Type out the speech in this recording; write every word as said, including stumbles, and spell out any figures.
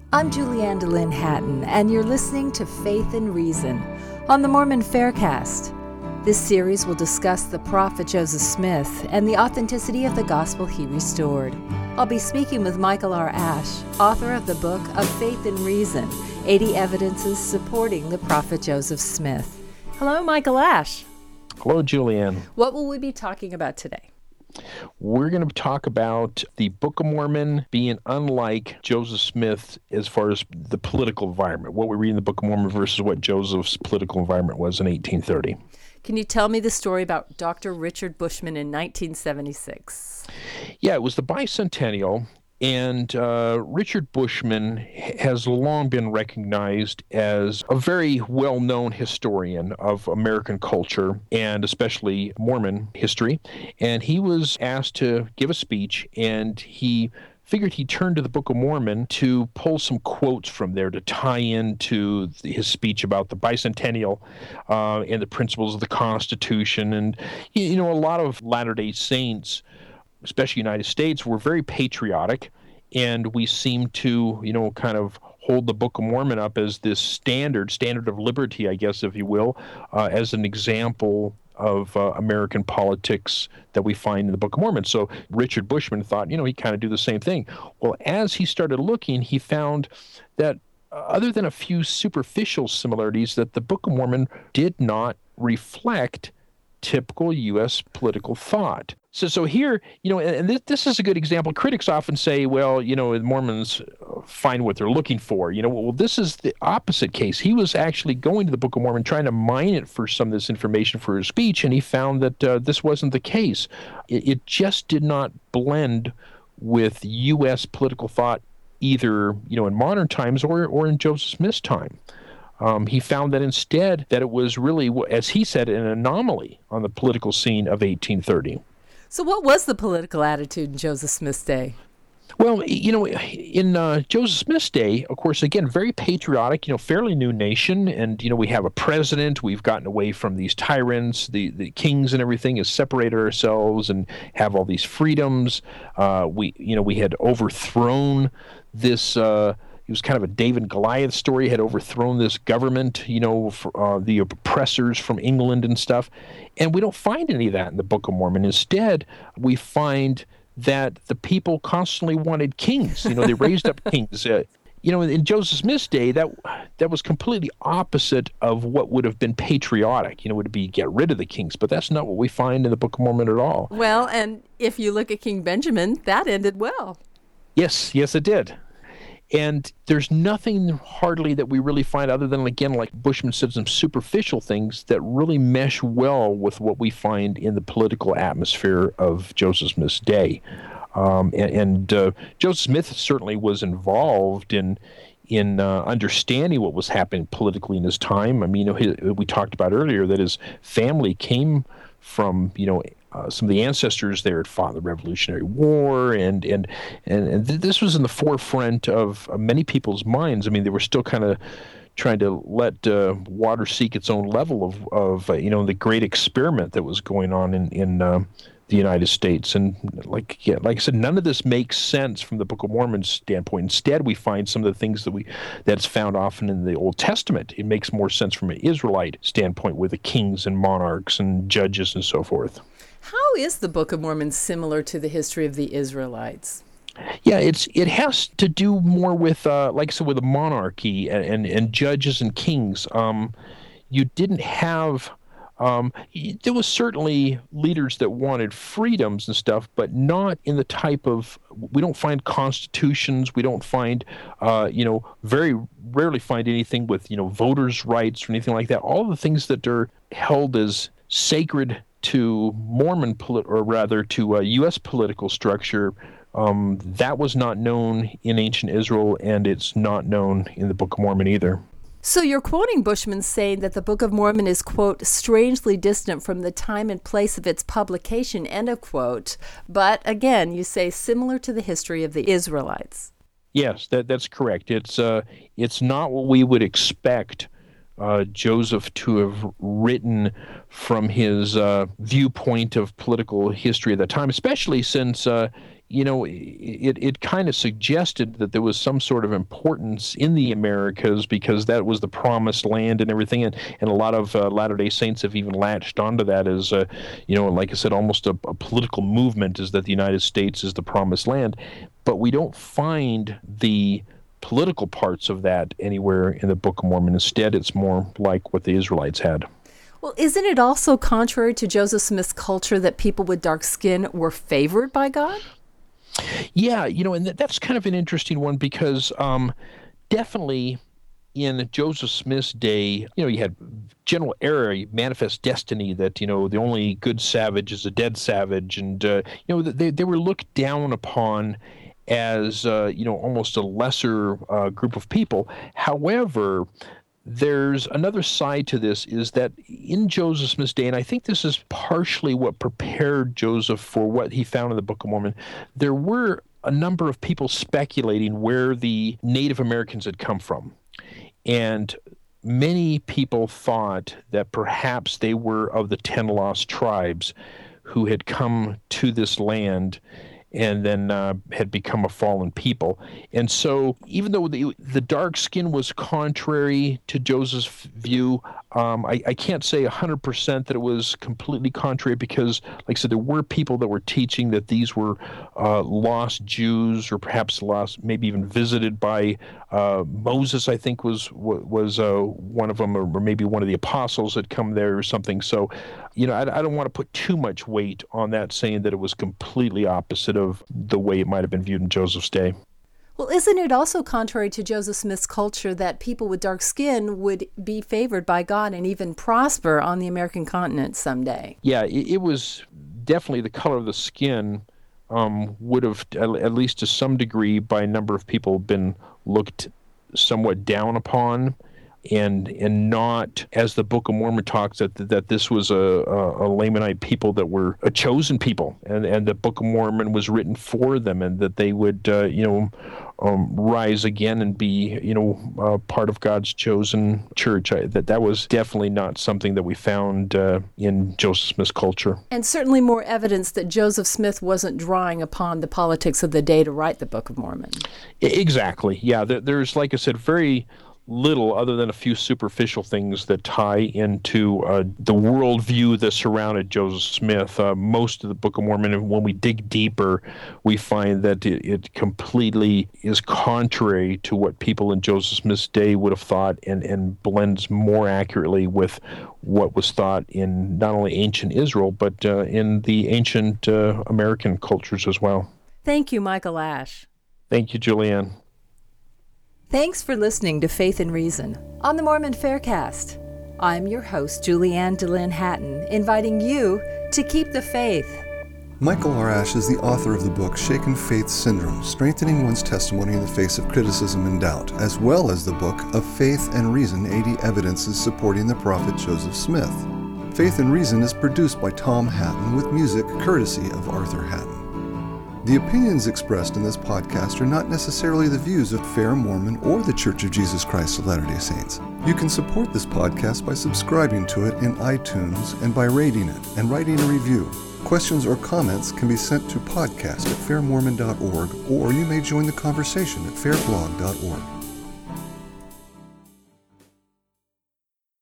I'm Julianne DeLynn Hatton, and you're listening to Faith and Reason on the Mormon Faircast. This series will discuss the prophet Joseph Smith and the authenticity of the gospel he restored. I'll be speaking with Michael R. Ash, author of the book of Faith and Reason, eighty Evidences Supporting the Prophet Joseph Smith. Hello, Michael Ash. Hello, Julianne. What will we be talking about today? We're going to talk about the Book of Mormon being unlike Joseph Smith as far as the political environment, what we read in the Book of Mormon versus what Joseph's political environment was in eighteen thirty. Can you tell me the story about Doctor Richard Bushman in nineteen seventy-six? Yeah, it was the bicentennial, and uh, Richard Bushman has long been recognized as a very well-known historian of American culture and especially Mormon history. And he was asked to give a speech, and he figured he'd turn to the Book of Mormon to pull some quotes from there to tie into his speech about the bicentennial uh, and the principles of the Constitution. And, you know, a lot of Latter-day Saints, especially United States, were very patriotic, and we seem to, you know, kind of hold the Book of Mormon up as this standard, standard of liberty, I guess, if you will, uh, as an example of uh, American politics that we find in the Book of Mormon. So Richard Bushman thought, you know, he'd kind of do the same thing. Well, as he started looking, he found that uh, other than a few superficial similarities, that the Book of Mormon did not reflect typical U S political thought. So so here, you know, and, and this, this is a good example. Critics often say, well, you know, Mormons find what they're looking for. You know, well, this is the opposite case. He was actually going to the Book of Mormon, trying to mine it for some of this information for his speech, and he found that uh, this wasn't the case. It, it just did not blend with U S political thought, either, you know, in modern times or or in Joseph Smith's time. Um, he found that instead that it was really, as he said, an anomaly on the political scene of eighteen thirty. So what was the political attitude in Joseph Smith's day? Well, you know, in uh, Joseph Smith's day, of course, again, very patriotic, you know, fairly new nation. And, you know, we have a president. We've gotten away from these tyrants, the, the kings and everything, has separated ourselves and have all these freedoms. Uh, we, you know, we had overthrown this uh It was kind of a David and Goliath story, had overthrown this government, you know, for, uh, the oppressors from England and stuff. And we don't find any of that in the Book of Mormon. Instead, we find that the people constantly wanted kings. You know, they raised up kings. Uh, you know, in Joseph Smith's day, that that was completely opposite of what would have been patriotic. You know, would be get rid of the kings. But that's not what we find in the Book of Mormon at all. Well, and if you look at King Benjamin, that ended well. Yes, yes, it did. And there's nothing hardly that we really find other than, again, like Bushman said, some superficial things that really mesh well with what we find in the political atmosphere of Joseph Smith's day. Um, and and uh, Joseph Smith certainly was involved in in uh, understanding what was happening politically in his time. I mean, you know, his, we talked about earlier that his family came from, you know, Uh, some of the ancestors there had fought the Revolutionary War, and and and, and th- this was in the forefront of uh, many people's minds. I mean, they were still kind of trying to let uh, water seek its own level of of uh, you know, the great experiment that was going on in in uh, the United States. And like yeah, like I said, none of this makes sense from the Book of Mormon's standpoint. Instead, we find some of the things that we that's found often in the Old Testament. It makes more sense from an Israelite standpoint with the kings and monarchs and judges and so forth. How is the Book of Mormon similar to the history of the Israelites? Yeah, it's it has to do more with, uh, like I said, with a monarchy and, and, and judges and kings. Um, you didn't have, um, there was certainly leaders that wanted freedoms and stuff, but not in the type of, we don't find constitutions, we don't find, uh, you know, very rarely find anything with, you know, voters' rights or anything like that. All the things that are held as sacred to Mormon, polit- or rather to uh, U S political structure, um, that was not known in ancient Israel, and it's not known in the Book of Mormon either. So you're quoting Bushman saying that the Book of Mormon is, quote, strangely distant from the time and place of its publication, end of quote. But again, you say similar to the history of the Israelites. Yes, that that's correct. It's uh, it's not what we would expect uh, Joseph to have written from his uh, viewpoint of political history at that time, especially since uh, you know, it, it kind of suggested that there was some sort of importance in the Americas because that was the promised land and everything. And, and a lot of uh, Latter-day Saints have even latched onto that as, uh, you know, like I said, almost a, a political movement is that the United States is the promised land. But we don't find the political parts of that anywhere in the Book of Mormon. Instead, it's more like what the Israelites had. Well, isn't it also contrary to Joseph Smith's culture that people with dark skin were favored by God? Yeah, you know, and that's kind of an interesting one because um, definitely in Joseph Smith's day, you know, you had general error, manifest destiny that, you know, the only good savage is a dead savage. And, uh, you know, they, they were looked down upon as, uh, you know, almost a lesser uh, group of people. However, there's another side to this is that in Joseph Smith's day, and I think this is partially what prepared Joseph for what he found in the Book of Mormon, there were a number of people speculating where the Native Americans had come from. And many people thought that perhaps they were of the ten lost tribes who had come to this land and then uh, had become a fallen people. And so even though the, the dark skin was contrary to Joseph's view, um, I, I can't say one hundred percent that it was completely contrary because, like I said, there were people that were teaching that these were uh, lost Jews or perhaps lost, maybe even visited by uh, Moses, I think was was uh, one of them, or maybe one of the apostles had come there or something. So, you know, I, I don't want to put too much weight on that, saying that it was completely opposite of the way it might have been viewed in Joseph's day. Well, isn't it also contrary to Joseph Smith's culture that people with dark skin would be favored by God and even prosper on the American continent someday? Yeah, it, it was definitely the color of the skin um, would have, at least to some degree, by a number of people, been looked somewhat down upon. And and not, as the Book of Mormon talks, that that this was a, a, a Lamanite people that were a chosen people, and, and the Book of Mormon was written for them, and that they would, uh, you know, um, rise again and be, you know, uh, part of God's chosen church. I, that that was definitely not something that we found uh, in Joseph Smith's culture. And certainly more evidence that Joseph Smith wasn't drawing upon the politics of the day to write the Book of Mormon. Exactly. Yeah, there, there's, like I said, very little other than a few superficial things that tie into uh, the worldview that surrounded Joseph Smith. Uh, most of the Book of Mormon, and when we dig deeper, we find that it, it completely is contrary to what people in Joseph Smith's day would have thought, and, and blends more accurately with what was thought in not only ancient Israel, but uh, in the ancient uh, American cultures as well. Thank you, Michael Ash. Thank you, Julianne. Thanks for listening to Faith and Reason on the Mormon Faircast. I'm your host, Julianne DeLynn Hatton, inviting you to keep the faith. Michael R. Ash is the author of the book Shaken Faith Syndrome, Strengthening One's Testimony in the Face of Criticism and Doubt, as well as the book Of Faith and Reason, eighty Evidences Supporting the Prophet Joseph Smith. Faith and Reason is produced by Tom Hatton with music courtesy of Arthur Hatton. The opinions expressed in this podcast are not necessarily the views of Fair Mormon or the Church of Jesus Christ of Latter-day Saints. You can support this podcast by subscribing to it in iTunes and by rating it and writing a review. Questions or comments can be sent to podcast at fair mormon dot org, or you may join the conversation at fair blog dot org.